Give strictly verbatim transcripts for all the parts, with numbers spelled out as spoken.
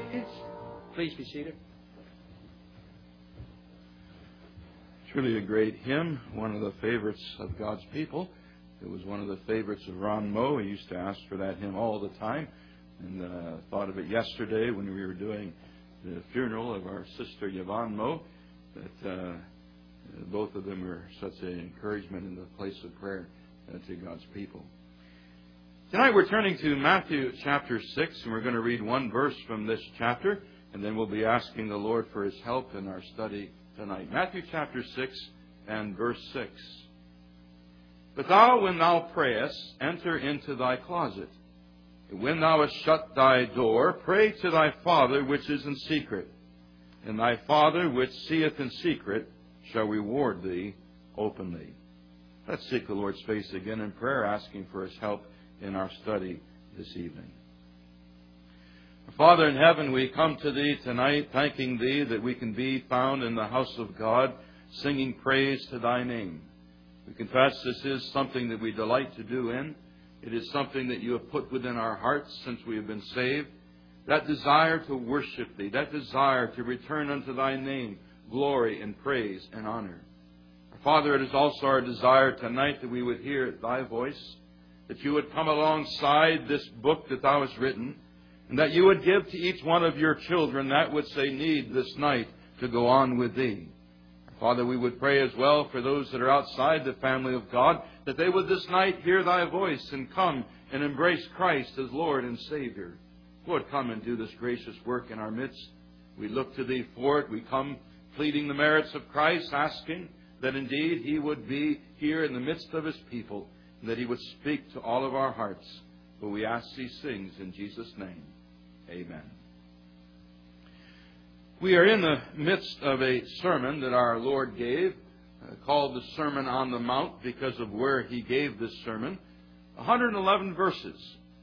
Please be seated. Truly a great hymn, one of the favorites of God's people. It was one of the favorites of Ron Moe. He used to ask for that hymn all the time. And uh, thought of it yesterday when we were doing the funeral of our sister Yvonne Moe, that uh, both of them were such an encouragement in the place of prayer uh, to God's people. Tonight we're turning to Matthew chapter six, and we're going to read one verse from this chapter, and then we'll be asking the Lord for His help in our study tonight. Matthew chapter six and verse six. But thou, when thou prayest, enter into thy closet. And when thou hast shut thy door, pray to thy Father which is in secret. And thy Father which seeth in secret shall reward thee openly. Let's seek the Lord's face again in prayer, asking for His help in our study this evening. Father in heaven, we come to Thee tonight, thanking Thee that we can be found in the house of God, singing praise to Thy name. We confess this is something that we delight to do in. It is something that You have put within our hearts since we have been saved. That desire to worship Thee, that desire to return unto Thy name glory and praise and honor. Father, it is also our desire tonight that we would hear Thy voice, that You would come alongside this book that Thou hast written, and that You would give to each one of Your children that which they need this night to go on with Thee. Father, we would pray as well for those that are outside the family of God, that they would this night hear Thy voice and come and embrace Christ as Lord and Savior. Lord, come and do this gracious work in our midst. We look to Thee for it. We come pleading the merits of Christ, asking that indeed He would be here in the midst of His people, and that He would speak to all of our hearts. For we ask these things in Jesus' name. Amen. We are in the midst of a sermon that our Lord gave, uh, called the Sermon on the Mount because of where He gave this sermon. one hundred eleven verses.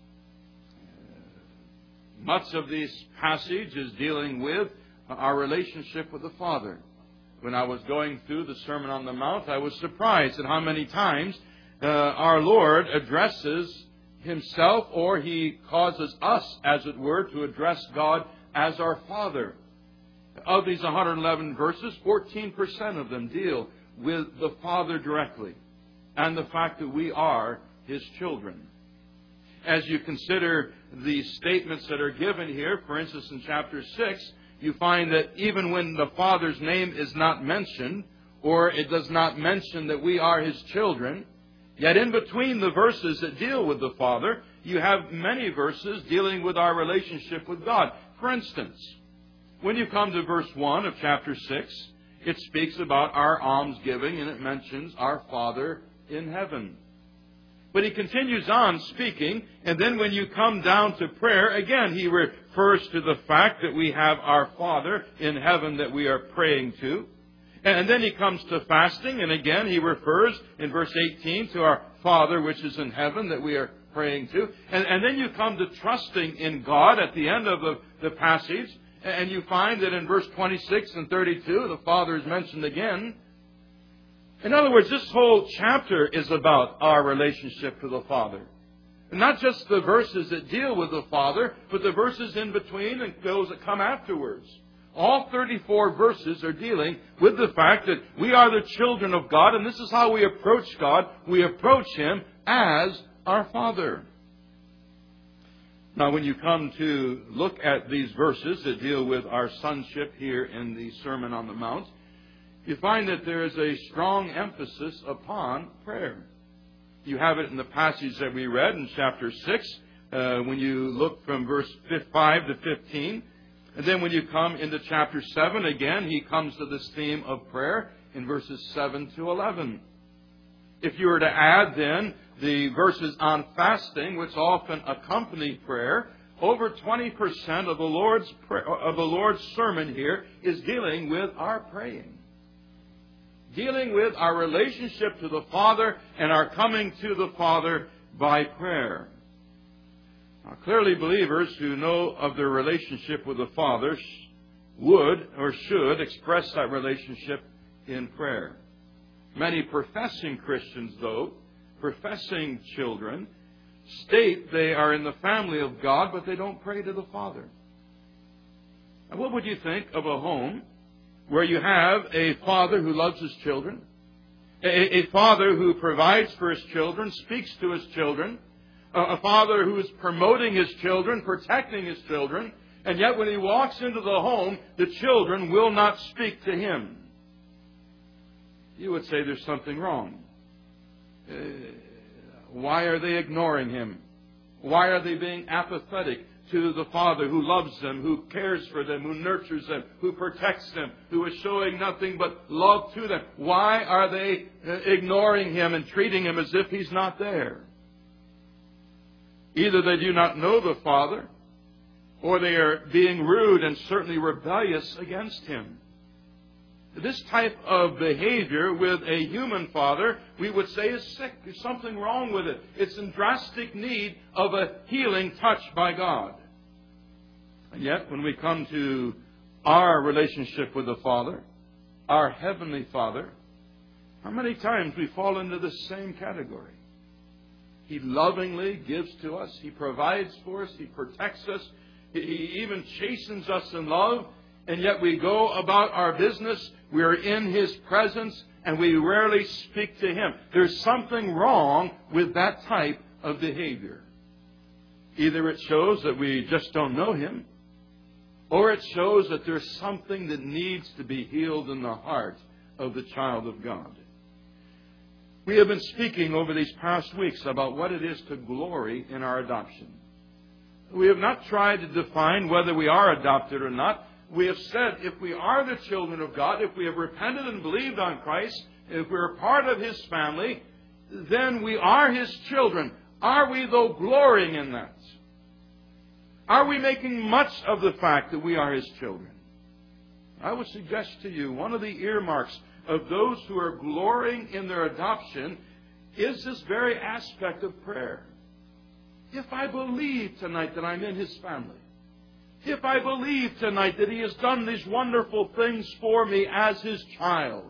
Uh, much of this passage is dealing with our relationship with the Father. When I was going through the Sermon on the Mount, I was surprised at how many times uh, our Lord addresses Himself, or He causes us, as it were, to address God as our Father. Of these one hundred eleven verses, fourteen percent of them deal with the Father directly and the fact that we are His children. As you consider the statements that are given here, for instance, in chapter six, you find that even when the Father's name is not mentioned, or it does not mention that we are His children, yet in between the verses that deal with the Father, you have many verses dealing with our relationship with God. For instance, when you come to verse one of chapter six, it speaks about our almsgiving, and it mentions our Father in heaven. But He continues on speaking, and then when you come down to prayer, again, He refers to the fact that we have our Father in heaven that we are praying to. And then He comes to fasting, and again He refers in verse eighteen to our Father which is in heaven that we are praying to. And, and then you come to trusting in God at the end of the, the passage, and you find that in verse twenty-six and thirty-two, the Father is mentioned again. In other words, this whole chapter is about our relationship to the Father. And not just the verses that deal with the Father, but the verses in between and those that come afterwards. All thirty-four verses are dealing with the fact that we are the children of God, and this is how we approach God. We approach Him as our Father. Now, when you come to look at these verses that deal with our sonship here in the Sermon on the Mount, you find that there is a strong emphasis upon prayer. You have it in the passage that we read in chapter six, uh, when you look from verse five to fifteen. And then when you come into chapter seven, again, He comes to this theme of prayer in verses seven to eleven. If you were to add then the verses on fasting, which often accompany prayer, over twenty percent of the Lord's prayer, of the Lord's sermon here is dealing with our praying. Dealing with our relationship to the Father and our coming to the Father by prayer. Now, clearly believers who know of their relationship with the Father would or should express that relationship in prayer. Many professing Christians, though, professing children, state they are in the family of God, but they don't pray to the Father. what would you think of a home where you have a father who loves his children, a, a father who provides for his children, speaks to his children, a, a father who is promoting his children, protecting his children, and yet when he walks into the home, the children will not speak to him? You would say there's something wrong. Uh, why are they ignoring him? Why are they being apathetic to the Father who loves them, who cares for them, who nurtures them, who protects them, who is showing nothing but love to them? Why are they ignoring him and treating him as if he's not there? Either they do not know the Father, or they are being rude and certainly rebellious against him. This type of behavior with a human father, we would say, is sick. There's something wrong with it. It's in drastic need of a healing touch by God. And yet, when we come to our relationship with the Father, our Heavenly Father, how many times we fall into the same category? He lovingly gives to us. He provides for us. He protects us. He even chastens us in love. And yet we go about our business, we are in His presence, and we rarely speak to Him. There's something wrong with that type of behavior. Either it shows that we just don't know Him, or it shows that there's something that needs to be healed in the heart of the child of God. We have been speaking over these past weeks about what it is to glory in our adoption. We have not tried to define whether we are adopted or not. We have said if we are the children of God, if we have repented and believed on Christ, if we're part of His family, then we are His children. Are we, though, glorying in that? Are we making much of the fact that we are His children? I would suggest to you one of the earmarks of those who are glorying in their adoption is this very aspect of prayer. If I believe tonight that I'm in His family, if I believe tonight that He has done these wonderful things for me as His child,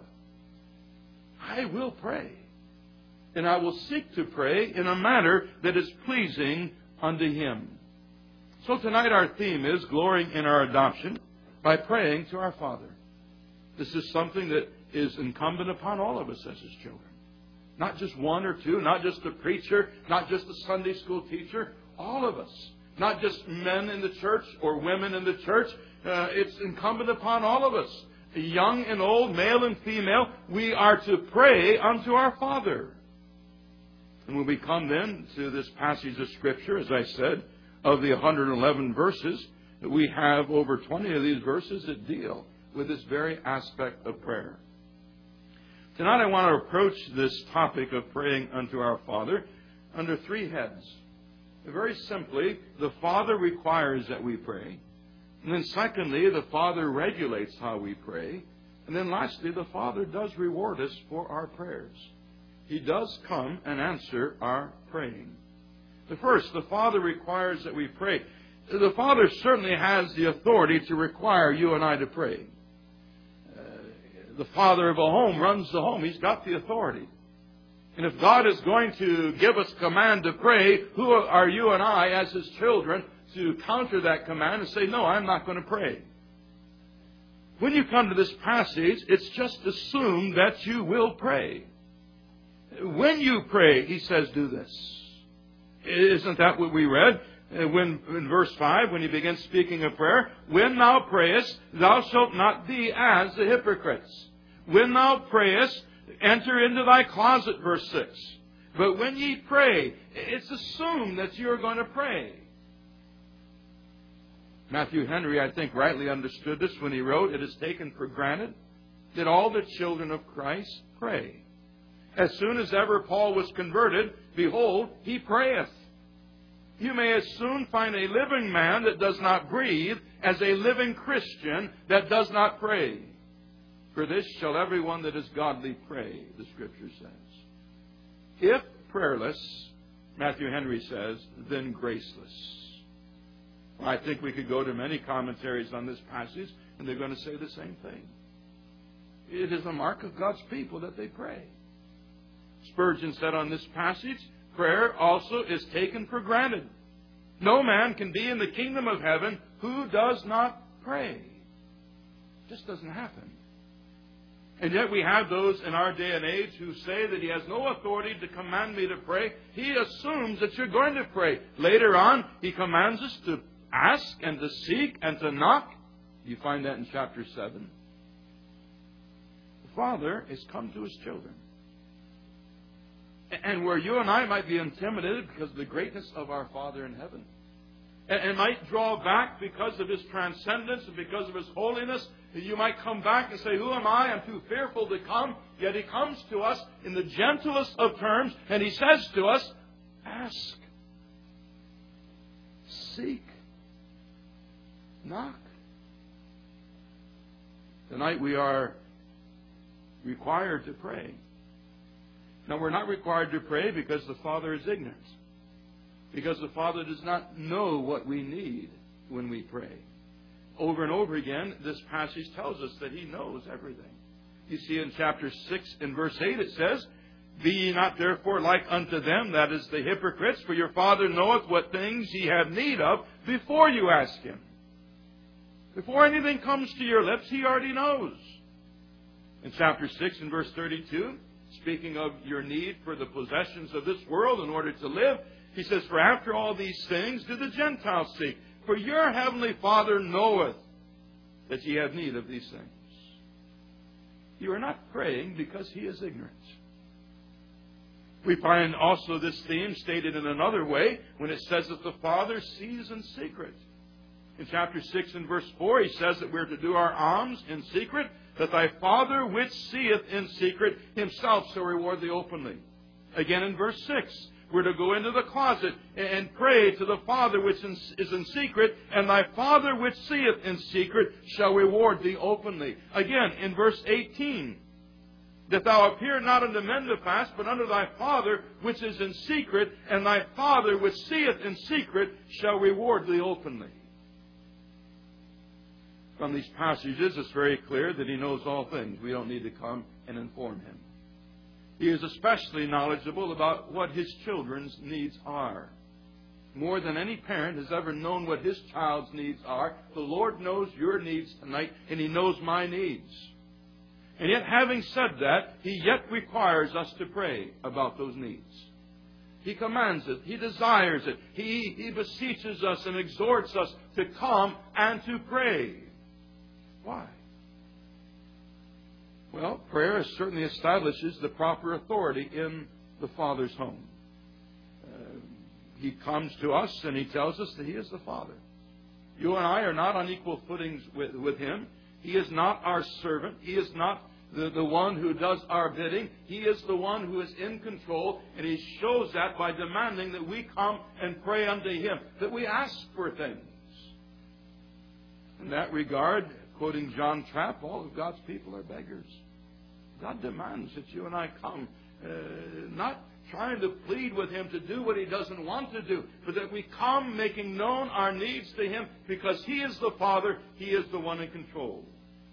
I will pray. And I will seek to pray in a manner that is pleasing unto Him. So tonight our theme is glorying in our adoption by praying to our Father. This is something that is incumbent upon all of us as His children. Not just one or two, not just a preacher, not just a Sunday school teacher, all of us. Not just men in the church or women in the church. Uh, it's incumbent upon all of us. Young and old, male and female, we are to pray unto our Father. And when we come then to this passage of Scripture, as I said, of the one hundred eleven verses, we have over twenty of these verses that deal with this very aspect of prayer. Tonight I want to approach this topic of praying unto our Father under three heads. Very simply, the Father requires that we pray. And then secondly, the Father regulates how we pray. And then lastly, the Father does reward us for our prayers. He does come and answer our praying. The first, the Father requires that we pray. The Father certainly has the authority to require you and I to pray. Uh, the father of a home runs the home. He's got the authority. And if God is going to give us command to pray, who are you and I as His children to counter that command and say, no, I'm not going to pray? When you come to this passage, it's just assumed that you will pray. When you pray, He says, do this. Isn't that what we read? When, in verse five, when He begins speaking of prayer, when thou prayest, thou shalt not be as the hypocrites. When thou prayest, enter into thy closet, verse six. But when ye pray, it's assumed that you're going to pray. Matthew Henry, I think, rightly understood this when he wrote, it is taken for granted that all the children of Christ pray. As soon as ever Paul was converted, behold, he prayeth. You may as soon find a living man that does not breathe as a living Christian that does not pray. For this shall everyone that is godly pray, the Scripture says. If prayerless, Matthew Henry says, then graceless. Well, I think we could go to many commentaries on this passage, and they're going to say the same thing. It is a mark of God's people that they pray. Spurgeon said on this passage, prayer also is taken for granted. No man can be in the kingdom of heaven who does not pray. It just doesn't happen. And yet we have those in our day and age who say that He has no authority to command me to pray. He assumes that you're going to pray. Later on, He commands us to ask and to seek and to knock. You find that in chapter seven. The Father has come to His children. And where you and I might be intimidated because of the greatness of our Father in heaven, and might draw back because of His transcendence and because of His holiness, you might come back and say, who am I? I'm too fearful to come. Yet He comes to us in the gentlest of terms, and He says to us, ask, seek, knock. Tonight we are required to pray. Now, we're not required to pray because the Father is ignorant. Because the Father does not know what we need when we pray. Over and over again, this passage tells us that He knows everything. You see in chapter six and verse eight it says, be ye not therefore like unto them, that is the hypocrites, for your Father knoweth what things ye have need of before you ask Him. Before anything comes to your lips, He already knows. In chapter six and verse thirty-two, speaking of your need for the possessions of this world in order to live, He says, for after all these things do the Gentiles seek. For your heavenly Father knoweth that ye have need of these things. You are not praying because He is ignorant. We find also this theme stated in another way when it says that the Father sees in secret. In chapter six and verse four, He says that we're to do our alms in secret, that thy Father which seeth in secret Himself shall reward thee openly. Again in verse six, we're to go into the closet and pray to the Father which is in secret, and thy Father which seeth in secret shall reward thee openly. Again in verse eighteen, that thou appear not unto men to fast, but unto thy Father which is in secret, and thy Father which seeth in secret shall reward thee openly. From these passages, it's very clear that He knows all things. We don't need to come and inform Him. He is especially knowledgeable about what His children's needs are. More than any parent has ever known what his child's needs are, the Lord knows your needs tonight, and He knows my needs. And yet, having said that, He yet requires us to pray about those needs. He commands it. He desires it. He, he beseeches us and exhorts us to come and to pray. Why? Well, prayer certainly establishes the proper authority in the Father's home. Uh, he comes to us and He tells us that He is the Father. You and I are not on equal footings with, with Him. He is not our servant. He is not the, the one who does our bidding. He is the one who is in control, and He shows that by demanding that we come and pray unto Him, that we ask for things. In that regard, quoting John Trapp, all of God's people are beggars. God demands that you and I come, uh, not trying to plead with Him to do what He doesn't want to do, but that we come making known our needs to Him because He is the Father, He is the one in control.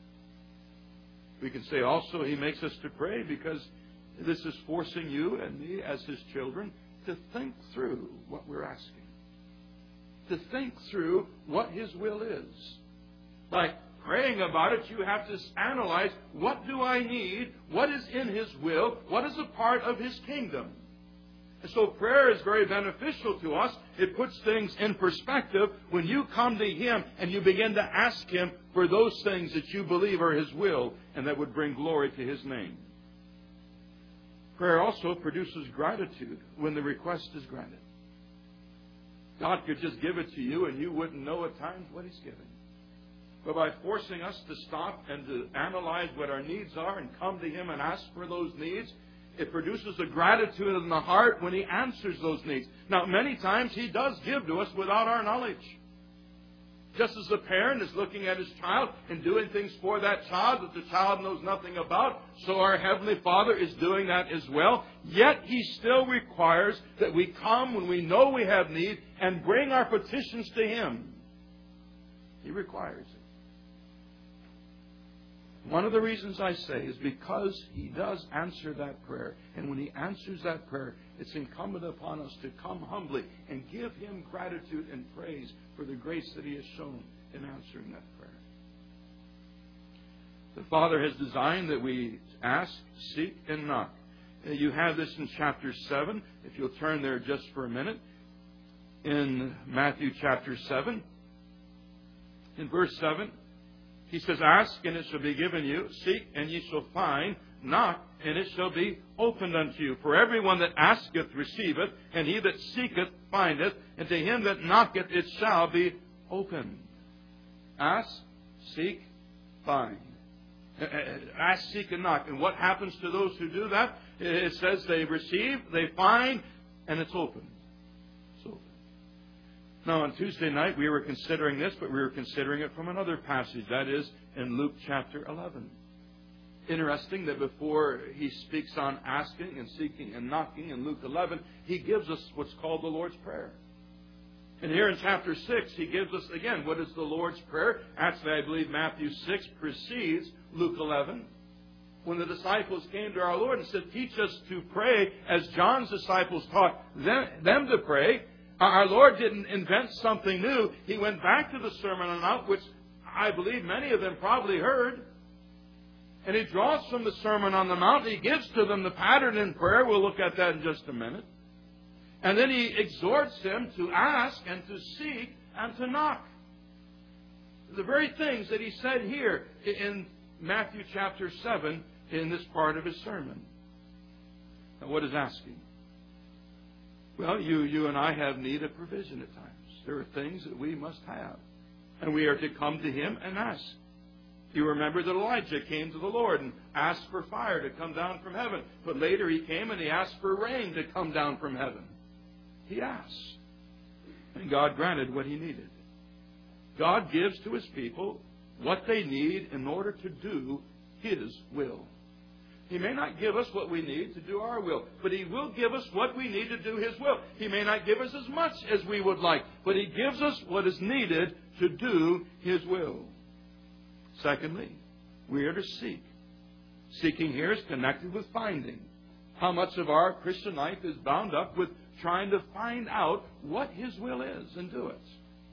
We can say also He makes us to pray because this is forcing you and me as His children to think through what we're asking. To think through what His will is. Like praying about it, you have to analyze, what do I need? What is in His will? What is a part of His kingdom? And so prayer is very beneficial to us. It puts things in perspective when you come to Him and you begin to ask Him for those things that you believe are His will and that would bring glory to His name. Prayer also produces gratitude when the request is granted. God could just give it to you and you wouldn't know at times what He's giving. But by forcing us to stop and to analyze what our needs are and come to Him and ask for those needs, it produces a gratitude in the heart when He answers those needs. Now, many times He does give to us without our knowledge. Just as the parent is looking at his child and doing things for that child that the child knows nothing about, so our Heavenly Father is doing that as well. Yet He still requires that we come when we know we have need and bring our petitions to Him. He requires it. One of the reasons I say is because He does answer that prayer. And when He answers that prayer, it's incumbent upon us to come humbly and give Him gratitude and praise for the grace that He has shown in answering that prayer. The Father has designed that we ask, seek, and knock. You have this in chapter seven. If you'll turn there just for a minute. In Matthew chapter seven, in verse seven, He says, "Ask, and it shall be given you. Seek, and ye shall find. Knock, and it shall be opened unto you. For everyone that asketh receiveth, and he that seeketh findeth, and to him that knocketh it shall be opened." Ask, seek, find. Ask, seek, and knock. And what happens to those who do that? It says they receive, they find, and it's open. It's open. Now, on Tuesday night, we were considering this, but we were considering it from another passage. That is in Luke chapter eleven. Interesting that before he speaks on asking and seeking and knocking in Luke eleven, he gives us what's called the Lord's Prayer. And here in chapter six, he gives us, again, what is the Lord's Prayer? Actually, I believe Matthew six precedes Luke eleven. When the disciples came to our Lord and said, "Teach us to pray as John's disciples taught them, them to pray," our Lord didn't invent something new. He went back to the Sermon on the Mount, which I believe many of them probably heard. And he draws from the Sermon on the Mount. He gives to them the pattern in prayer. We'll look at that in just a minute. And then he exhorts them to ask and to seek and to knock. The very things that he said here in Matthew chapter seven in this part of his sermon. Now, what is asking? Well, you, you and I have need of provision at times. There are things that we must have. And we are to come to him and ask. You remember that Elijah came to the Lord and asked for fire to come down from heaven. But later he came and he asked for rain to come down from heaven. He asked. And God granted what he needed. God gives to his people what they need in order to do his will. He may not give us what we need to do our will, but he will give us what we need to do his will. He may not give us as much as we would like, but he gives us what is needed to do his will. Secondly, we are to seek. Seeking here is connected with finding. How much of our Christian life is bound up with trying to find out what his will is and do it?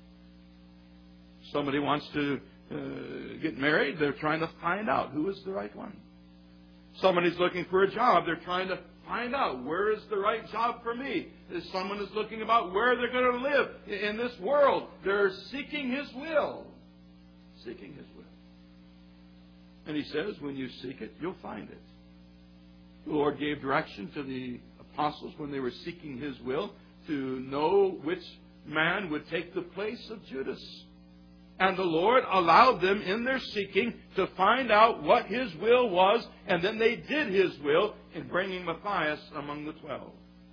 Somebody wants to uh, get married, they're trying to find out who is the right one. Somebody's looking for a job, they're trying to find out where is the right job for me. If someone is looking about where they're going to live in this world, they're seeking his will. Seeking his will. And he says, when you seek it, you'll find it. The Lord gave direction to the apostles when they were seeking his will to know which man would take the place of Judas. And the Lord allowed them in their seeking to find out what his will was, and then they did his will in bringing Matthias among the twelve.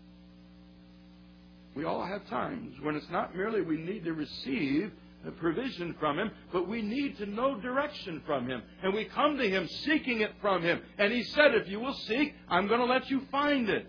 We all have times when it's not merely we need to receive a provision from him, but we need to know direction from him. And we come to him seeking it from him. And he said, if you will seek, I'm going to let you find it.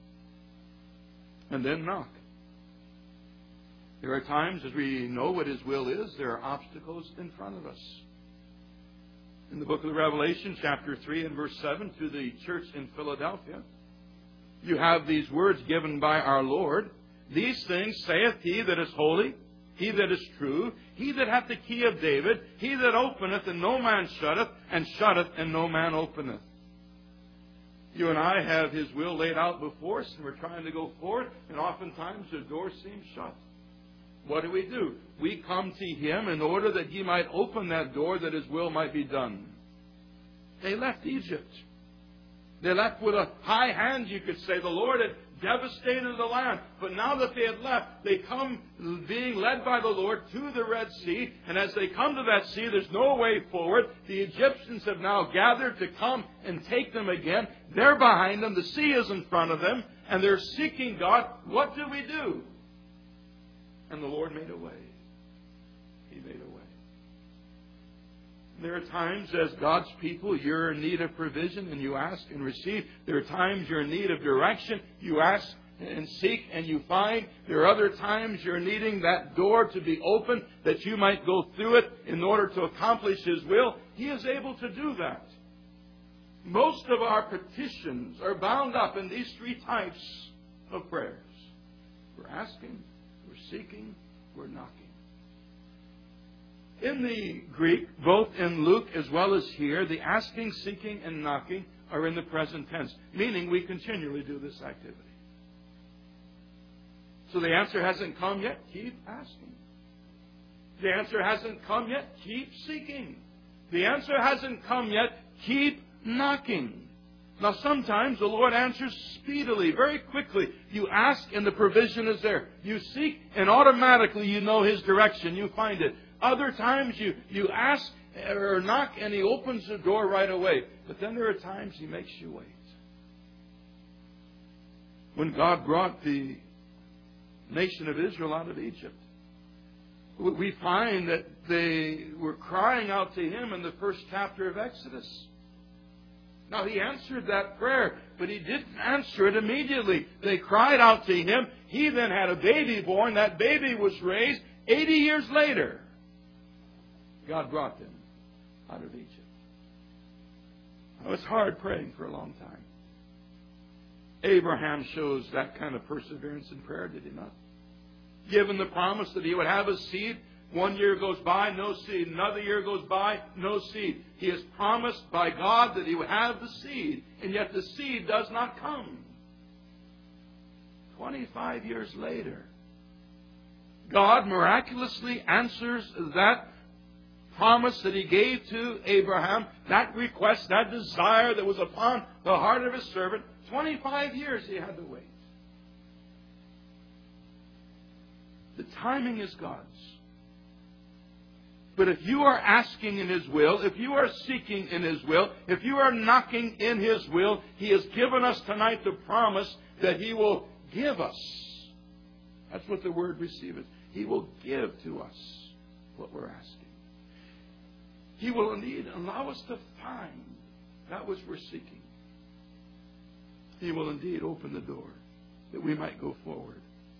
And then knock. There are times, as we know what his will is, there are obstacles in front of us. In the book of the Revelation, chapter three and verse seven, to the church in Philadelphia, you have these words given by our Lord. These things saith he that is holy, he that is true, he that hath the key of David, he that openeth and no man shutteth, and shutteth and no man openeth. You and I have his will laid out before us, and we're trying to go forward, and oftentimes the door seems shut. What do we do? We come to him in order that he might open that door, that his will might be done. They left Egypt. They left with a high hand, you could say. The Lord had devastated the land. But now that they had left, they come being led by the Lord to the Red Sea. And as they come to that sea, there's no way forward. The Egyptians have now gathered to come and take them again. They're behind them. The sea is in front of them. And they're seeking God. What do we do? And the Lord made a way. He made a way. There are times as God's people, you're in need of provision and you ask and receive. There are times you're in need of direction. You ask and seek and you find. There are other times you're needing that door to be open that you might go through it in order to accomplish his will. He is able to do that. Most of our petitions are bound up in these three types of prayers. We're asking, we're seeking, we're knocking. In the Greek, both in Luke as well as here, the asking, seeking, and knocking are in the present tense, meaning we continually do this activity. So the answer hasn't come yet, keep asking. The answer hasn't come yet, keep seeking. The answer hasn't come yet, keep knocking. Now sometimes the Lord answers speedily, very quickly. You ask and the provision is there. You seek and automatically you know His direction. You find it. Other times you, you ask or knock and He opens the door right away. But then there are times He makes you wait. When God brought the nation of Israel out of Egypt, we find that they were crying out to Him in the first chapter of Exodus. Now, He answered that prayer, but He didn't answer it immediately. They cried out to Him. He then had a baby born. That baby was raised. Eighty years later, God brought them out of Egypt. Now, it's hard praying for a long time. Abraham shows that kind of perseverance in prayer, did he not? Given the promise that he would have a seed, one year goes by, no seed. Another year goes by, no seed. He is promised by God that he would have the seed, and yet the seed does not come. Twenty-five years later, God miraculously answers that promise that He gave to Abraham, that request, that desire that was upon the heart of His servant. Twenty-five years he had to wait. The timing is God's. But if you are asking in His will, if you are seeking in His will, if you are knocking in His will, He has given us tonight the promise that He will give us. That's what the word receive is. He will give to us what we're asking. He will indeed allow us to find that which we're seeking. He will indeed open the door that we might go forward.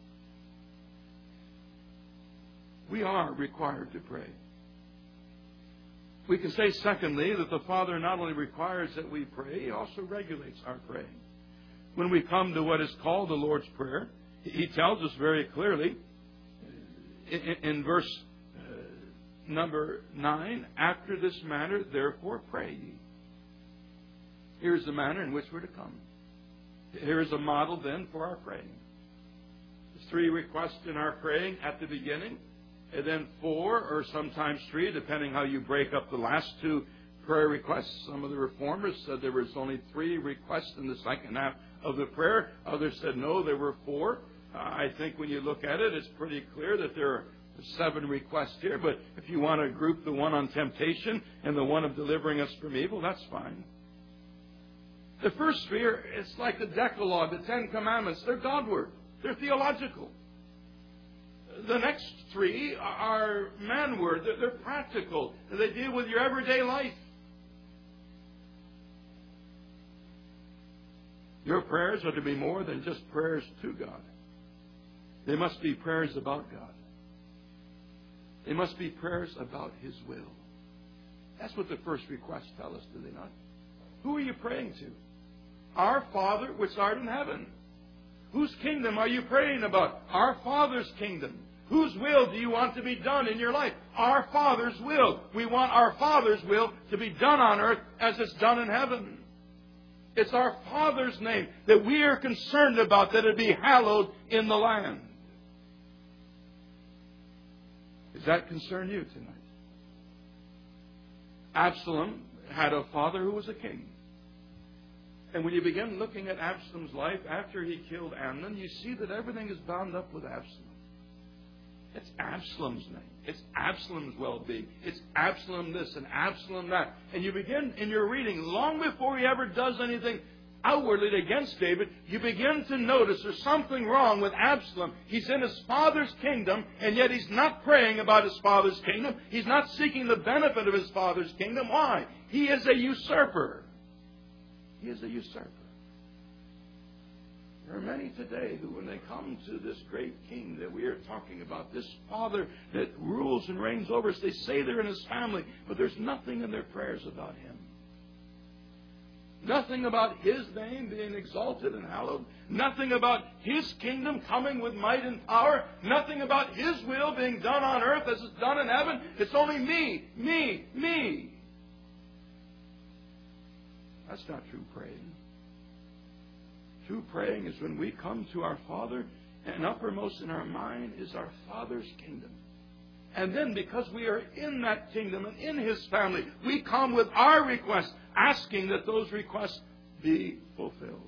We are required to pray. We can say, secondly, that the Father not only requires that we pray, He also regulates our praying. When we come to what is called the Lord's Prayer, He tells us very clearly in, in verse uh, number nine, after this manner, therefore pray ye. Here's the manner in which we're to come. Here is a model then for our praying. There's three requests in our praying at the beginning, and then four or sometimes three, depending how you break up the last two prayer requests. Some of the reformers said there was only three requests in the second half of the prayer. Others said no, there were four. Uh, I think when you look at it, it's pretty clear that there are seven requests here. But if you want to group the one on temptation and the one of delivering us from evil, that's fine. The first three are, it's like the Decalogue, the Ten Commandments. They're Godward. They're theological. The next three are manward. They're, they're practical. They deal with your everyday life. Your prayers are to be more than just prayers to God. They must be prayers about God. They must be prayers about His will. That's what the first requests tell us, do they not? Who are you praying to? Our Father which art in heaven. Whose kingdom are you praying about? Our Father's kingdom. Whose will do you want to be done in your life? Our Father's will. We want our Father's will to be done on earth as it's done in heaven. It's our Father's name that we are concerned about, that it be hallowed in the land. Does that concern you tonight? Absalom had a father who was a king. And when you begin looking at Absalom's life after he killed Amnon, you see that everything is bound up with Absalom. It's Absalom's name. It's Absalom's well-being. It's Absalom this and Absalom that. And you begin in your reading, long before he ever does anything outwardly against David, you begin to notice there's something wrong with Absalom. He's in his father's kingdom, and yet he's not praying about his father's kingdom. He's not seeking the benefit of his father's kingdom. Why? He is a usurper. He is a usurper. There are many today who, when they come to this great king that we are talking about, this father that rules and reigns over us, they say they're in his family, but there's nothing in their prayers about him. Nothing about His name being exalted and hallowed. Nothing about His kingdom coming with might and power. Nothing about His will being done on earth as it's done in heaven. It's only me, me, me. That's not true praying. True praying is when we come to our Father, and uppermost in our mind is our Father's kingdom. And then because we are in that kingdom and in His family, we come with our requests, asking that those requests be fulfilled.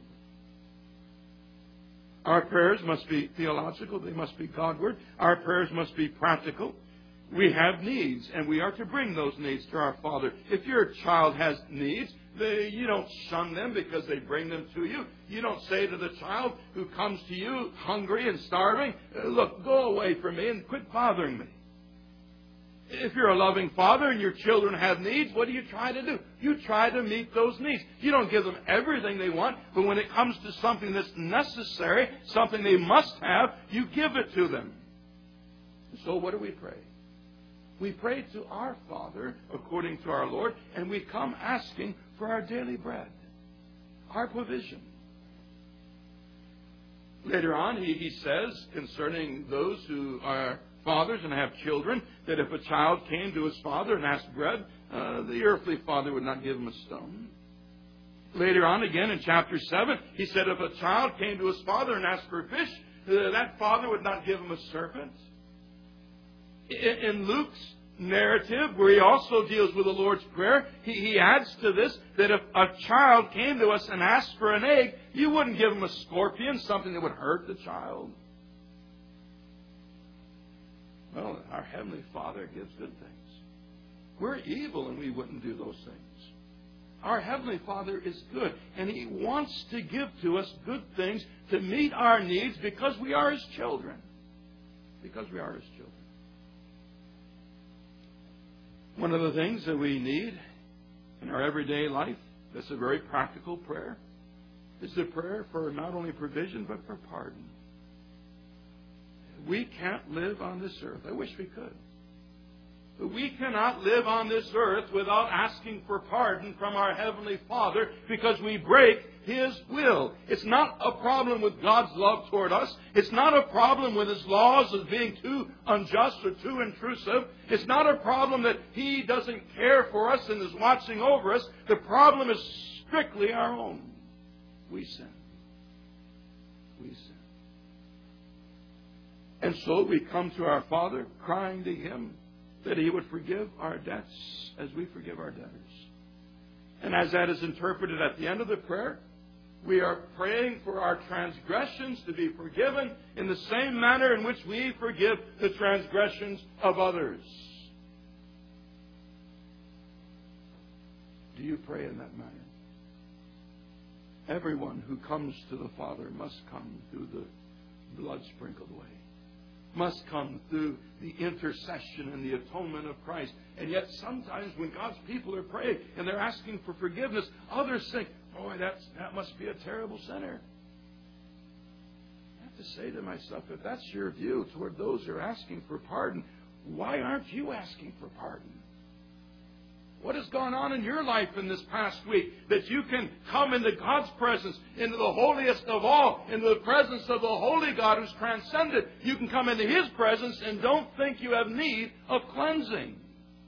Our prayers must be theological. They must be Godward. Our prayers must be practical. We have needs, and we are to bring those needs to our Father. If your child has needs, they, you don't shun them because they bring them to you. You don't say to the child who comes to you hungry and starving, look, go away from me and quit bothering me. If you're a loving father and your children have needs, what do you try to do? You try to meet those needs. You don't give them everything they want, but when it comes to something that's necessary, something they must have, you give it to them. So what do we pray? We pray to our Father according to our Lord, and we come asking for our daily bread, our provision. Later on, he, he says concerning those who are fathers and have children, that if a child came to his father and asked bread, uh, the earthly father would not give him a stone. Later on, again in chapter seven, he said if a child came to his father and asked for fish, uh, that father would not give him a serpent. In, in Luke's narrative, where he also deals with the Lord's Prayer, he, he adds to this that if a child came to us and asked for an egg, you wouldn't give him a scorpion, something that would hurt the child. Well, our Heavenly Father gives good things. We're evil and we wouldn't do those things. Our Heavenly Father is good, and He wants to give to us good things to meet our needs because we are His children. Because we are His children. One of the things that we need in our everyday life, that's a very practical prayer, is the prayer for not only provision but for pardon. We can't live on this earth. I wish we could. But we cannot live on this earth without asking for pardon from our Heavenly Father because we break His will. It's not a problem with God's love toward us. It's not a problem with His laws as being too unjust or too intrusive. It's not a problem that He doesn't care for us and is watching over us. The problem is strictly our own. We sin. We sin. And so we come to our Father crying to Him that He would forgive our debts as we forgive our debtors. And as that is interpreted at the end of the prayer, we are praying for our transgressions to be forgiven in the same manner in which we forgive the transgressions of others. Do you pray in that manner? Everyone who comes to the Father must come through the blood-sprinkled way. Must come through the intercession and the atonement of Christ. And yet sometimes when God's people are praying and they're asking for forgiveness, others think, boy, that's, that must be a terrible sinner. I have to say to myself, if that's your view toward those who are asking for pardon, why aren't you asking for pardon? What has gone on in your life in this past week that you can come into God's presence, into the holiest of all, into the presence of the holy God who's transcended? You can come into His presence and don't think you have need of cleansing.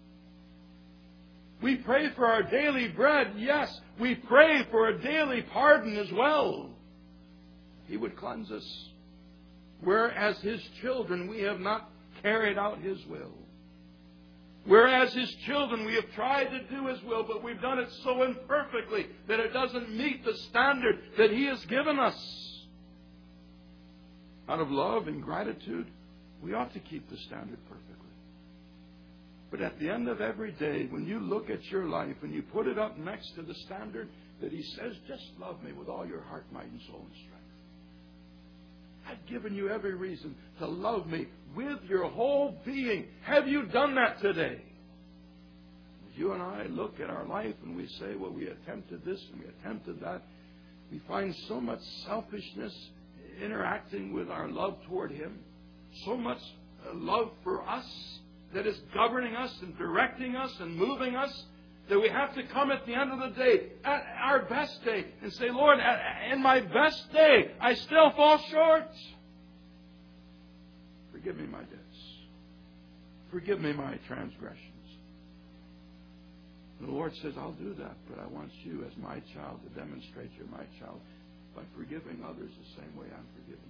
We pray for our daily bread. Yes, we pray for a daily pardon as well. He would cleanse us. Whereas His children, we have not carried out His will. Whereas His children, we have tried to do His will, but we've done it so imperfectly that it doesn't meet the standard that He has given us. Out of love and gratitude, we ought to keep the standard perfectly. But at the end of every day, when you look at your life and you put it up next to the standard that He says, just love me with all your heart, might, and soul and strength. I've given you every reason to love me with your whole being. Have you done that today? As you and I look at our life and we say, well, we attempted this and we attempted that, we find so much selfishness interacting with our love toward Him, so much love for us that is governing us and directing us and moving us, that we have to come at the end of the day, at our best day, and say, Lord, in my best day, I still fall short. Forgive me my debts. Forgive me my transgressions. And the Lord says, I'll do that, but I want you as my child to demonstrate you're my child by forgiving others the same way I'm forgiving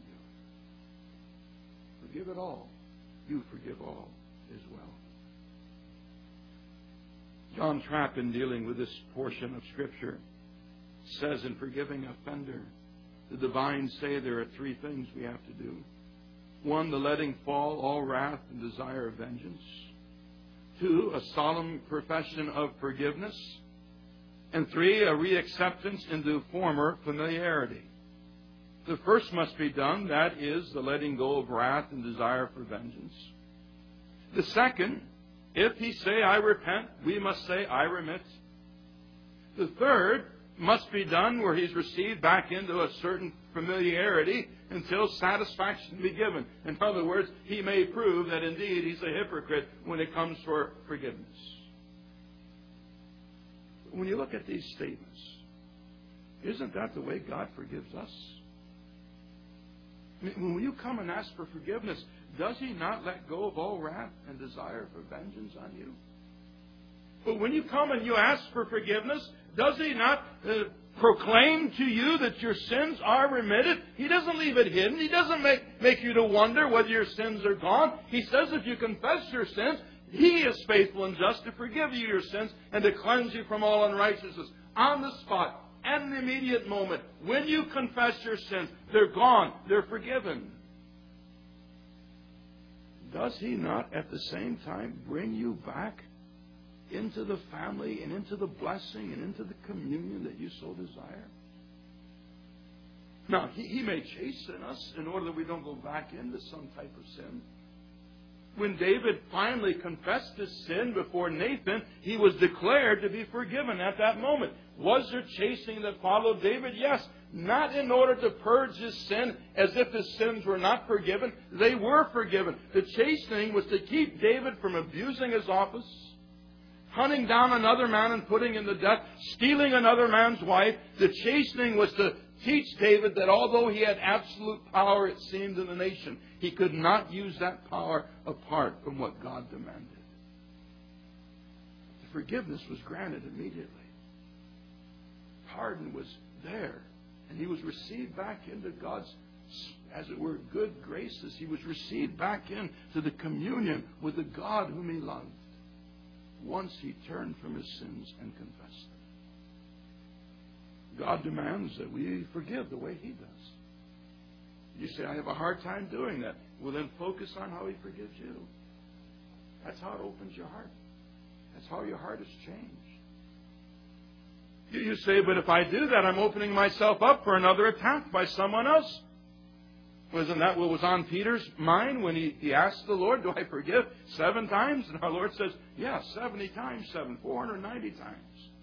you. Forgive it all. You forgive all as well. John Trapp, in dealing with this portion of Scripture, says in forgiving an offender, the divines say there are three things we have to do. One, the letting fall all wrath and desire of vengeance. Two, a solemn profession of forgiveness. And three, a reacceptance into former familiarity. The first must be done, that is the letting go of wrath and desire for vengeance. The second, if he say, I repent, we must say, I remit. The third must be done where he's received back into a certain familiarity until satisfaction be given. In other words, he may prove that indeed he's a hypocrite when it comes for forgiveness. When you look at these statements, isn't that the way God forgives us? I mean, when you come and ask for forgiveness, does He not let go of all wrath and desire for vengeance on you? But when you come and you ask for forgiveness, does He not uh, proclaim to you that your sins are remitted? He doesn't leave it hidden. He doesn't make, make you to wonder whether your sins are gone. He says if you confess your sins, He is faithful and just to forgive you your sins and to cleanse you from all unrighteousness. On the spot, at an immediate moment, when you confess your sins, they're gone. They're forgiven. Does He not at the same time bring you back into the family and into the blessing and into the communion that you so desire? Now, He, he may chasten us in order that we don't go back into some type of sin. When David finally confessed his sin before Nathan, he was declared to be forgiven at that moment. Was there chastening that followed David? Yes. Not in order to purge his sin as if his sins were not forgiven. They were forgiven. The chastening was to keep David from abusing his office, hunting down another man and putting him to death, stealing another man's wife. The chastening was to teach David that although he had absolute power, it seemed, in the nation, he could not use that power apart from what God demanded. The forgiveness was granted immediately. Pardon was there. And he was received back into God's, as it were, good graces. He was received back into the communion with the God whom he loved once he turned from his sins and confessed them. God demands that we forgive the way He does. You say, I have a hard time doing that. Well, then focus on how He forgives you. That's how it opens your heart. That's how your heart is changed. You, you say, but if I do that, I'm opening myself up for another attack by someone else. Wasn't that what was on Peter's mind when he, he asked the Lord, do I forgive seven times? And our Lord says, yeah, seventy times seven, four hundred ninety times.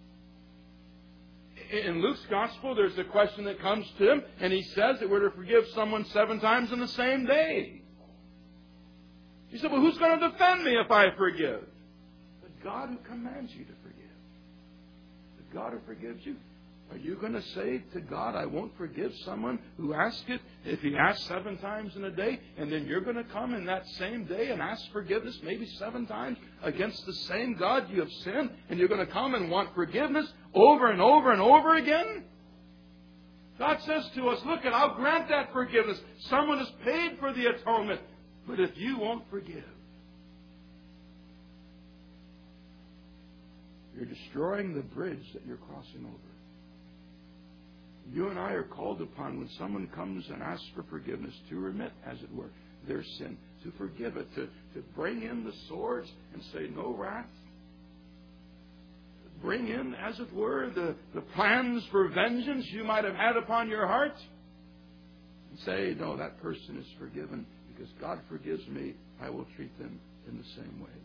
In Luke's Gospel, there's a question that comes to him, and he says that we're to forgive someone seven times in the same day. He said, well, who's going to defend me if I forgive? The God who commands you to forgive. The God who forgives you. Are you going to say to God, I won't forgive someone who asks it if he asks seven times in a day, and then you're going to come in that same day and ask forgiveness maybe seven times against the same God you have sinned, and you're going to come and want forgiveness over and over and over again? God says to us, look, and I'll grant that forgiveness. Someone has paid for the atonement. But if you won't forgive, you're destroying the bridge that you're crossing over. You and I are called upon when someone comes and asks for forgiveness to remit, as it were, their sin, to forgive it, to, to bring in the swords and say, no wrath. Bring in, as it were, the, the plans for vengeance you might have had upon your heart. And say, no, that person is forgiven because God forgives me. I will treat them in the same way.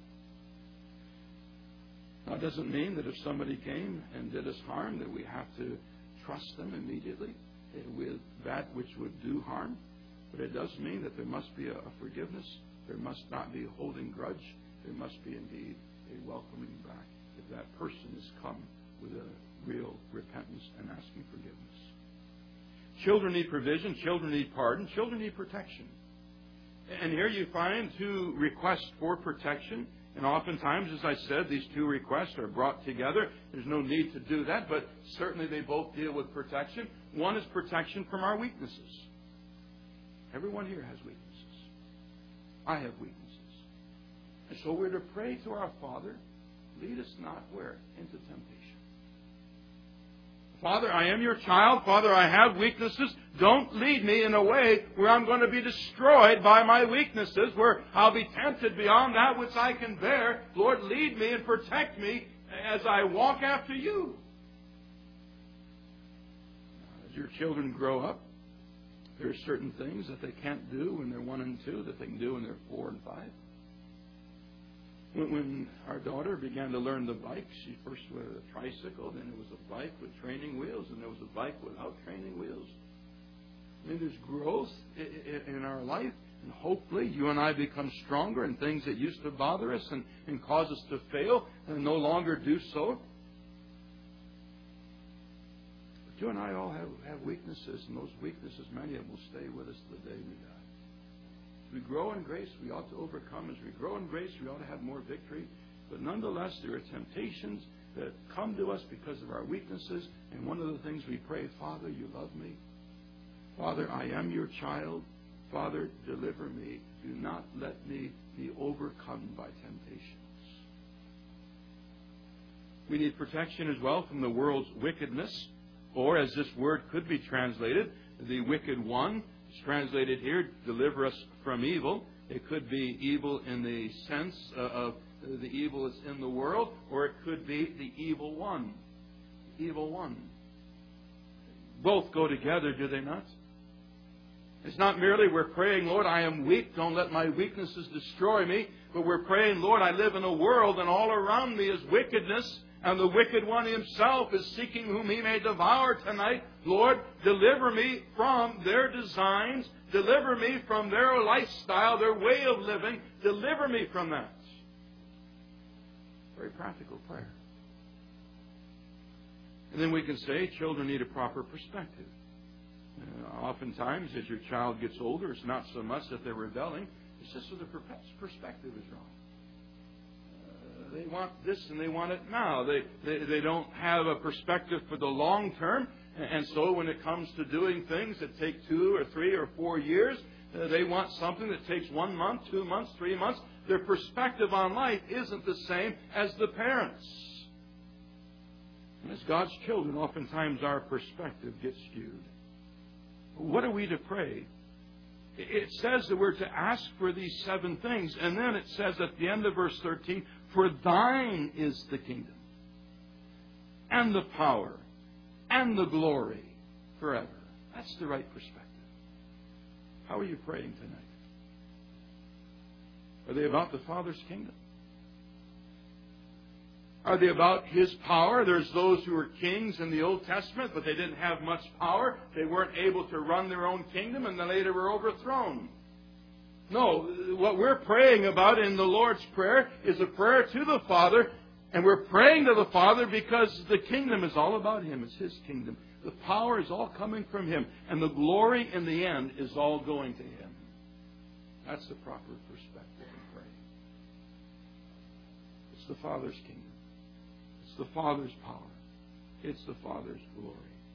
Now, it doesn't mean that if somebody came and did us harm that we have to trust them immediately with that which would do harm. But it does mean that there must be a, a forgiveness. There must not be a holding grudge. There must be indeed a welcoming back if that person has come with a real repentance and asking forgiveness. Children need provision. Children need pardon. Children need protection. And here you find two requests for protection. And oftentimes, as I said, these two requests are brought together. There's no need to do that, but certainly they both deal with protection. One is protection from our weaknesses. Everyone here has weaknesses. I have weaknesses. And so we're to pray to our Father, lead us not where? Into temptation. Father, I am your child. Father, I have weaknesses. Don't lead me in a way where I'm going to be destroyed by my weaknesses, where I'll be tempted beyond that which I can bear. Lord, lead me and protect me as I walk after you. As your children grow up, there are certain things that they can't do when they're one and two that they can do when they're four and five. When our daughter began to learn the bike, she first went a tricycle, then it was a bike with training wheels, and there was a bike without training wheels. I mean, there's growth in our life, and hopefully you and I become stronger, and things that used to bother us and, and cause us to fail and no longer do so. But you and I all have, have weaknesses, and those weaknesses, many of them will stay with us to the day we die. As we grow in grace, we ought to overcome. As we grow in grace, we ought to have more victory. But nonetheless, there are temptations that come to us because of our weaknesses. And one of the things we pray, Father, you love me. Father, I am your child. Father, deliver me. Do not let me be overcome by temptations. We need protection as well from the world's wickedness, or as this word could be translated, the wicked one. It's translated here, deliver us from evil. It could be evil in the sense of the evil that's in the world, or it could be the evil one. The evil one. Both go together, do they not? It's not merely we're praying, Lord, I am weak, don't let my weaknesses destroy me, but we're praying, Lord, I live in a world and all around me is wickedness, and the wicked one himself is seeking whom he may devour tonight. Lord, deliver me from their designs. Deliver me from their lifestyle, their way of living. Deliver me from that. Very practical prayer. And then we can say children need a proper perspective. Uh, oftentimes, as your child gets older, it's not so much that they're rebelling. It's just that the perspective is wrong. They want this and they want it now. They, they they don't have a perspective for the long term. And so when it comes to doing things that take two or three or four years, uh, they want something that takes one month, two months, three months. Their perspective on life isn't the same as the parents. And as God's children, oftentimes our perspective gets skewed. What are we to pray? It says that we're to ask for these seven things. And then it says at the end of verse thirteen, for thine is the kingdom, and the power, and the glory forever. That's the right perspective. How are you praying tonight? Are they about the Father's kingdom? Are they about His power? There's those who were kings in the Old Testament, but they didn't have much power. They weren't able to run their own kingdom, and then later were overthrown. No, what we're praying about in the Lord's Prayer is a prayer to the Father, and we're praying to the Father because the kingdom is all about Him. It's His kingdom. The power is all coming from Him, and the glory in the end is all going to Him. That's the proper perspective in praying. It's the Father's kingdom. It's the Father's power. It's the Father's glory.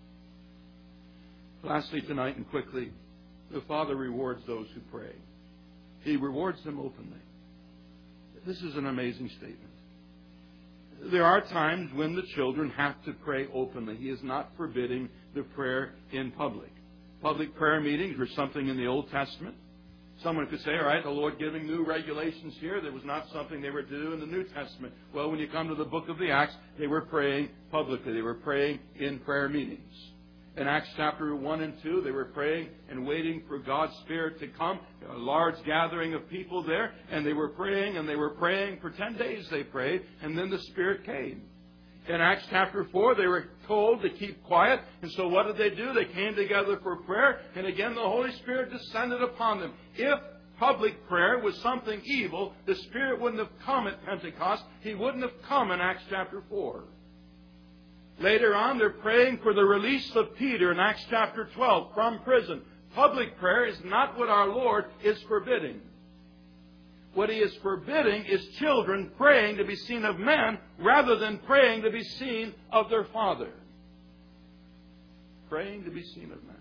Lastly tonight and quickly, the Father rewards those who pray. He rewards them openly. This is an amazing statement. There are times when the children have to pray openly. He is not forbidding the prayer in public. Public prayer meetings were something in the Old Testament. Someone could say, all right, the Lord giving new regulations here. There was not something they were to do in the New Testament. Well, when you come to the book of the Acts, they were praying publicly. They were praying in prayer meetings. In Acts chapter one and two, they were praying and waiting for God's Spirit to come. A large gathering of people there. And they were praying and they were praying. For ten days they prayed. And then the Spirit came. In Acts chapter four, they were told to keep quiet. And so what did they do? They came together for prayer. And again, the Holy Spirit descended upon them. If public prayer was something evil, the Spirit wouldn't have come at Pentecost. He wouldn't have come in Acts chapter four. Later on, they're praying for the release of Peter in Acts chapter twelve from prison. Public prayer is not what our Lord is forbidding. What He is forbidding is children praying to be seen of men rather than praying to be seen of their Father. Praying to be seen of men.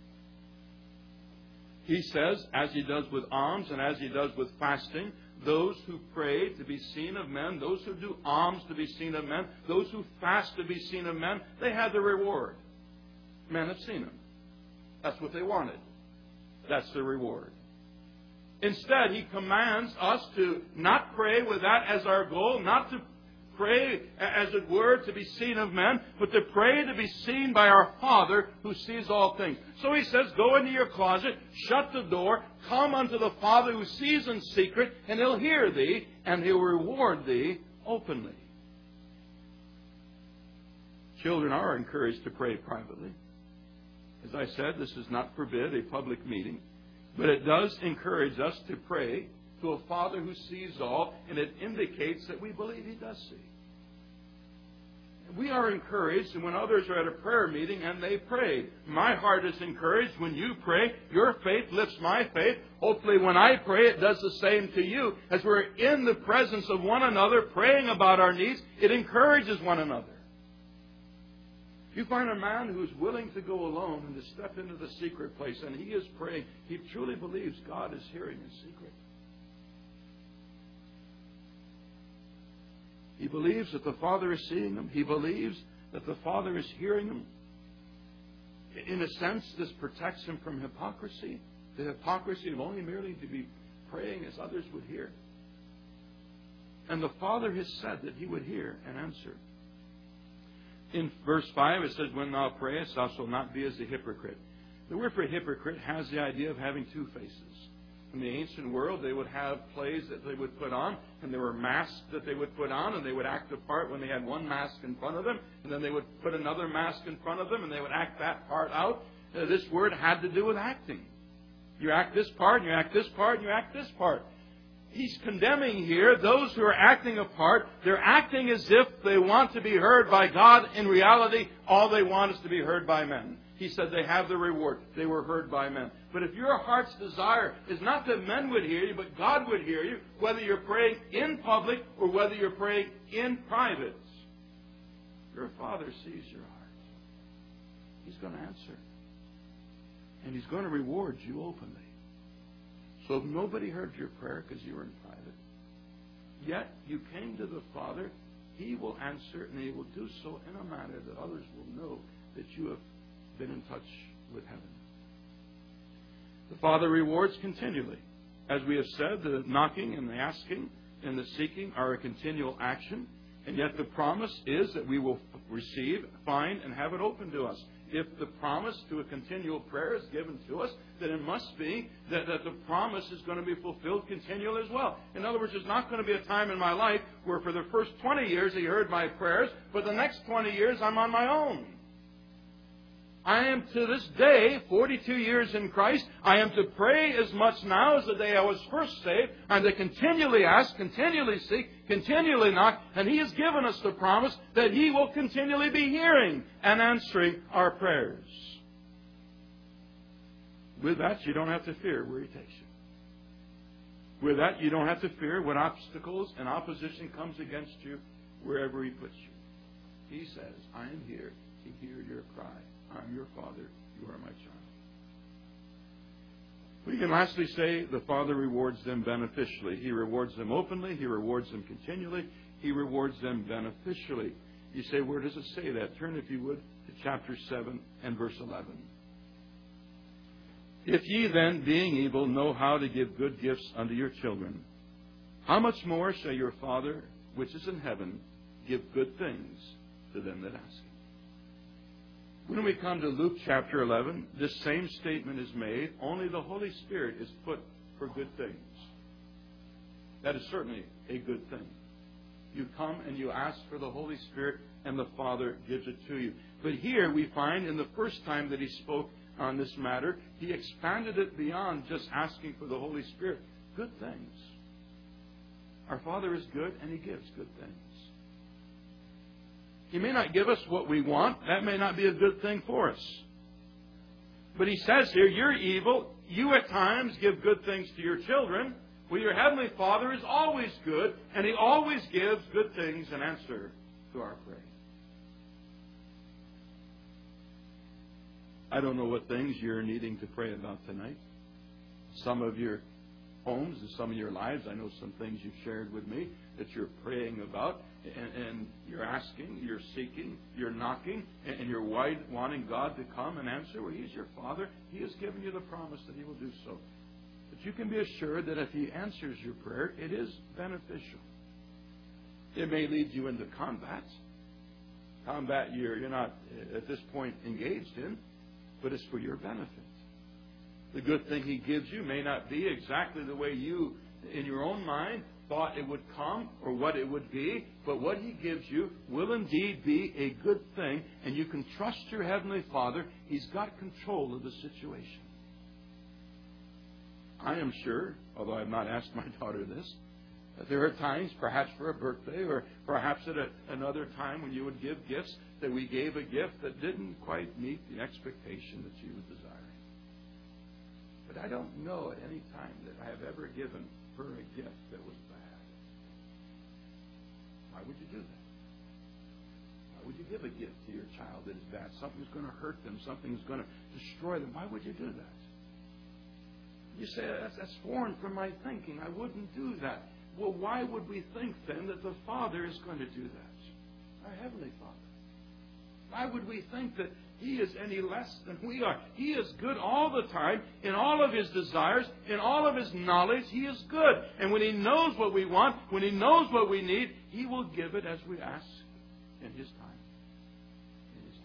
He says, as He does with alms and as He does with fasting, those who pray to be seen of men, those who do alms to be seen of men, those who fast to be seen of men, they have the reward. Men have seen them. That's what they wanted. That's the reward. Instead, He commands us to not pray with that as our goal, not to pray, as it were, to be seen of men, but to pray to be seen by our Father who sees all things. So He says, go into your closet, shut the door, come unto the Father who sees in secret, and He'll hear thee, and He'll reward thee openly. Children are encouraged to pray privately. As I said, this does not forbid a public meeting, but it does encourage us to pray to a Father who sees all, and it indicates that we believe He does see. We are encouraged when others are at a prayer meeting and they pray. My heart is encouraged when you pray. Your faith lifts my faith. Hopefully when I pray, it does the same to you. As we're in the presence of one another, praying about our needs, it encourages one another. You find a man who's willing to go alone and to step into the secret place, and he is praying. He truly believes God is hearing in secret. He believes that the Father is seeing him. He believes that the Father is hearing him. In a sense, this protects him from hypocrisy. The hypocrisy of only merely to be praying as others would hear. And the Father has said that He would hear and answer. In verse five, it says, when thou prayest, thou shalt not be as a hypocrite. The word for hypocrite has the idea of having two faces. In the ancient world, they would have plays that they would put on, and there were masks that they would put on, and they would act a part when they had one mask in front of them, and then they would put another mask in front of them, and they would act that part out. Uh, this word had to do with acting. You act this part, and you act this part, and you act this part. He's condemning here those who are acting a part. They're acting as if they want to be heard by God. In reality, all they want is to be heard by men. He said they have the reward. They were heard by men. But if your heart's desire is not that men would hear you, but God would hear you, whether you're praying in public or whether you're praying in private, your Father sees your heart. He's going to answer. And He's going to reward you openly. So if nobody heard your prayer because you were in private, yet you came to the Father, He will answer, and He will do so in a manner that others will know that you have been in touch with heaven. The Father rewards continually. As we have said, the knocking and the asking and the seeking are a continual action, and yet the promise is that we will receive, find, and have it open to us. If the promise to a continual prayer is given to us, then it must be that, that the promise is going to be fulfilled continually as well. In other words, there's not going to be a time in my life where for the first twenty years He heard my prayers, but the next twenty years I'm on my own. I am to this day, forty-two years in Christ, I am to pray as much now as the day I was first saved. I'm to continually ask, continually seek, continually knock, and He has given us the promise that He will continually be hearing and answering our prayers. With that, you don't have to fear where He takes you. With that, you don't have to fear when obstacles and opposition comes against you wherever He puts you. He says, I am here to hear your cry. I'm your Father, you are my child. We can lastly say the Father rewards them beneficially. He rewards them openly. He rewards them continually. He rewards them beneficially. You say, where does it say that? Turn, if you would, to chapter seven and verse eleven. If ye then, being evil, know how to give good gifts unto your children, how much more shall your Father, which is in heaven, give good things to them that ask Him? When we come to Luke chapter eleven, this same statement is made, only the Holy Spirit is put for good things. That is certainly a good thing. You come and you ask for the Holy Spirit, and the Father gives it to you. But here we find in the first time that He spoke on this matter. He expanded it beyond just asking for the Holy Spirit. Good things. Our Father is good, and He gives good things. He may not give us what we want. That may not be a good thing for us. But He says here, you're evil. You at times give good things to your children. Well, your Heavenly Father is always good, and He always gives good things in answer to our prayer. I don't know what things you're needing to pray about tonight. Some of your homes and some of your lives, I know some things you've shared with me that you're praying about, and, and you're asking, you're seeking, you're knocking, and, and you're wide, wanting God to come and answer. Well, He's your Father. He has given you the promise that He will do so. But you can be assured that if He answers your prayer, it is beneficial. It may lead you into combat. Combat you're, you're not at this point engaged in, but it's for your benefit. The good thing He gives you may not be exactly the way you, in your own mind, thought it would come or what it would be, but what He gives you will indeed be a good thing, and you can trust your Heavenly Father. He's got control of the situation. I am sure, although I have not asked my daughter this, that there are times, perhaps for a birthday or perhaps at a, another time when you would give gifts, that we gave a gift that didn't quite meet the expectation that she was desiring. But I don't know at any time that I have ever given her a gift that was bad. Why would you do that? Why would you give a gift to your child that is bad? Something's going to hurt them. Something's going to destroy them. Why would you do that? You say, that's, that's foreign from my thinking. I wouldn't do that. Well, why would we think then that the Father is going to do that? Our Heavenly Father. Why would we think that He is any less than we are? He is good all the time, in all of His desires, in all of His knowledge. He is good. And when He knows what we want, when He knows what we need, He will give it as we ask in His time. In His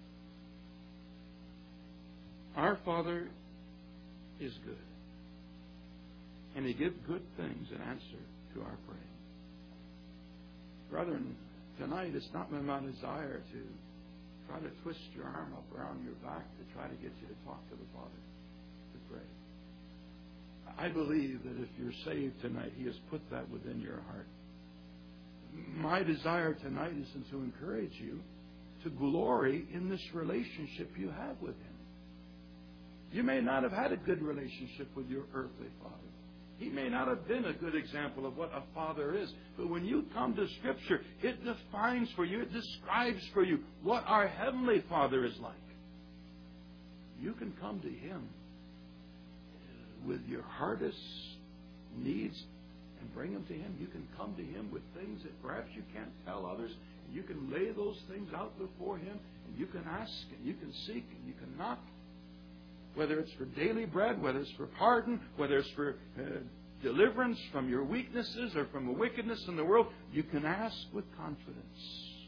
time. Our Father is good. And He gives good things in answer to our praying. Brethren, tonight it's not my desire to try to twist your arm up around your back to try to get you to talk to the Father, to pray. I believe that if you're saved tonight, He has put that within your heart. My desire tonight is to encourage you to glory in this relationship you have with Him. You may not have had a good relationship with your earthly father. He may not have been a good example of what a father is. But when you come to Scripture, it defines for you, it describes for you what our Heavenly Father is like. You can come to Him with your hardest needs and bring them to Him. You can come to Him with things that perhaps you can't tell others. And you can lay those things out before Him. And you can ask, and you can seek, and you can knock. Whether it's for daily bread, whether it's for pardon, whether it's for uh, deliverance from your weaknesses or from the wickedness in the world, you can ask with confidence,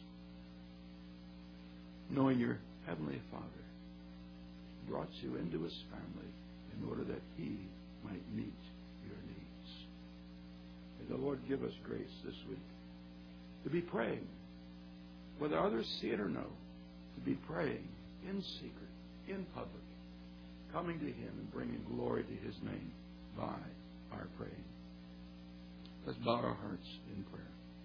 knowing your Heavenly Father brought you into His family in order that He might meet your needs. May the Lord give us grace this week to be praying, whether others see it or no, to be praying in secret, in public, coming to Him and bringing glory to His name by our praying. Let's bow our hearts in prayer.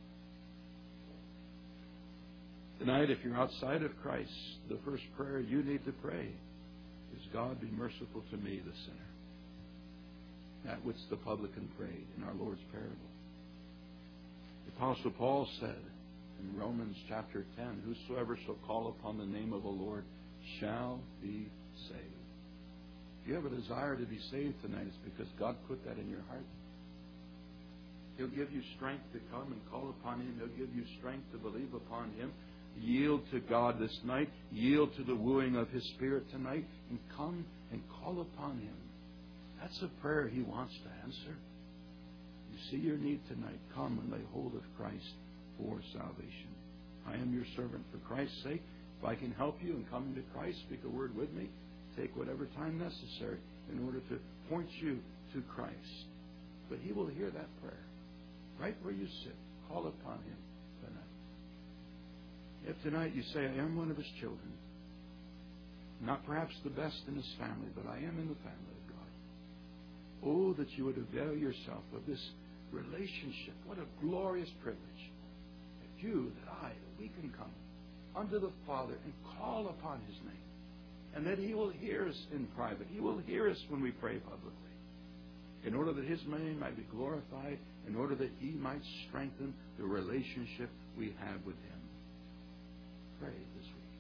Tonight, if you're outside of Christ, the first prayer you need to pray is, God, be merciful to me, the sinner. That which the publican prayed in our Lord's parable. The Apostle Paul said in Romans chapter ten, whosoever shall call upon the name of the Lord shall be saved. If you have a desire to be saved tonight, it's because God put that in your heart. He'll give you strength to come and call upon Him. He'll give you strength to believe upon Him. Yield to God this night. Yield to the wooing of His Spirit tonight. And come and call upon Him. That's a prayer He wants to answer. You see your need tonight. Come and lay hold of Christ for salvation. I am your servant for Christ's sake. If I can help you in coming to Christ, speak a word with me. Take whatever time necessary in order to point you to Christ. But He will hear that prayer right where you sit. Call upon Him tonight. If tonight you say, I am one of His children, Not perhaps the best in his family, but I am in the family of God. Oh, that you would avail yourself of this relationship. What a glorious privilege that you, that I, that we can come unto the Father and call upon his name. And that he will hear us in private. He will hear us when we pray publicly. In order that his name might be glorified, in order that he might strengthen the relationship we have with him. Pray this week.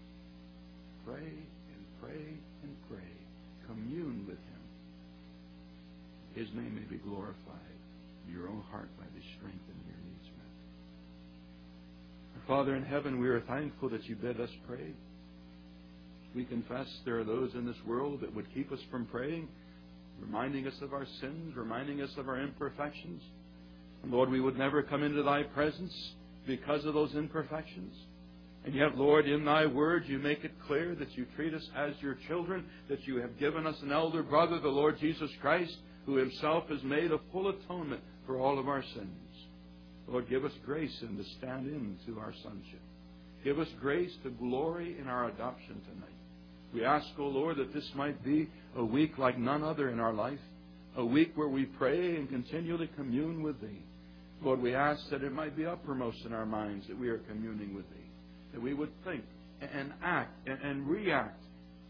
Pray and pray and pray. Commune with him. His name may be glorified. Your own heart might be strengthened, your needs met. Our Father in heaven, we are thankful that you bid us pray. We confess there are those in this world that would keep us from praying, reminding us of our sins, reminding us of our imperfections. And Lord, we would never come into thy presence because of those imperfections. And yet, Lord, in thy word you make it clear that you treat us as your children, that you have given us an elder brother, the Lord Jesus Christ, who himself has made a full atonement for all of our sins. Lord, give us grace and to stand in to our sonship. Give us grace to glory in our adoption tonight. We ask, O Lord, that this might be a week like none other in our life, a week where we pray and continually commune with Thee. Lord, we ask that it might be uppermost in our minds that we are communing with Thee, that we would think and act and react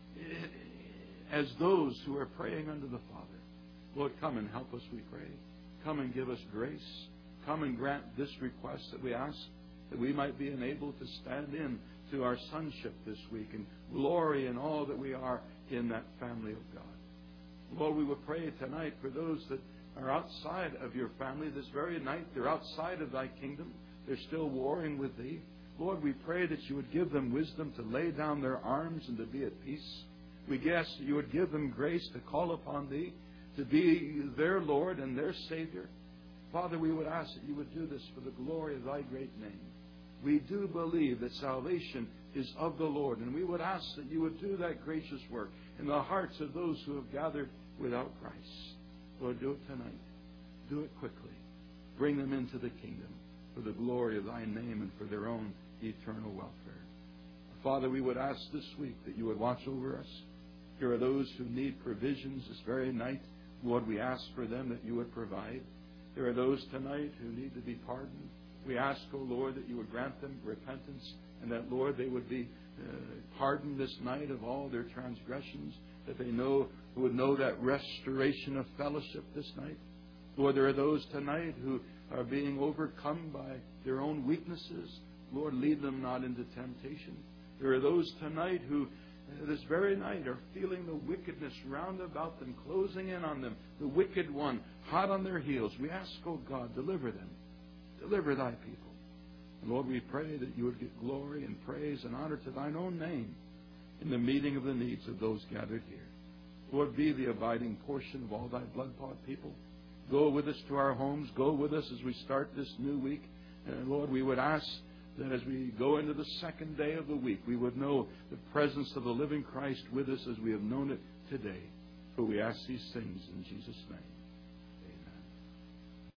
as those who are praying unto the Father. Lord, come and help us, we pray. Come and give us grace. Come and grant this request that we ask, that we might be enabled to stand in to our sonship this week and glory in all that we are in that family of God. Lord, we will pray tonight for those that are outside of your family this very night. They're outside of thy kingdom. They're still warring with thee. Lord, we pray that you would give them wisdom to lay down their arms and to be at peace. We ask that you would give them grace to call upon thee, to be their Lord and their Savior. Father, we would ask that you would do this for the glory of thy great name. We do believe that salvation is of the Lord, and we would ask that you would do that gracious work in the hearts of those who have gathered without Christ. Lord, do it tonight. Do it quickly. Bring them into the kingdom for the glory of thy name and for their own eternal welfare. Father, we would ask this week that you would watch over us. Here are those who need provisions this very night. Lord, we ask for them that you would provide. There are those tonight who need to be pardoned. We ask, O Lord, that you would grant them repentance and that, Lord, they would be uh, pardoned this night of all their transgressions, that they know would know that restoration of fellowship this night. Lord, there are those tonight who are being overcome by their own weaknesses. Lord, lead them not into temptation. There are those tonight who uh, this very night are feeling the wickedness round about them, closing in on them, the wicked one hot on their heels. We ask, O God, deliver them. Deliver thy people. And Lord, we pray that you would give glory and praise and honor to thine own name in the meeting of the needs of those gathered here. Lord, be the abiding portion of all thy blood-bought people. Go with us to our homes. Go with us as we start this new week. And Lord, we would ask that as we go into the second day of the week, we would know the presence of the living Christ with us as we have known it today. For we ask these things in Jesus' name.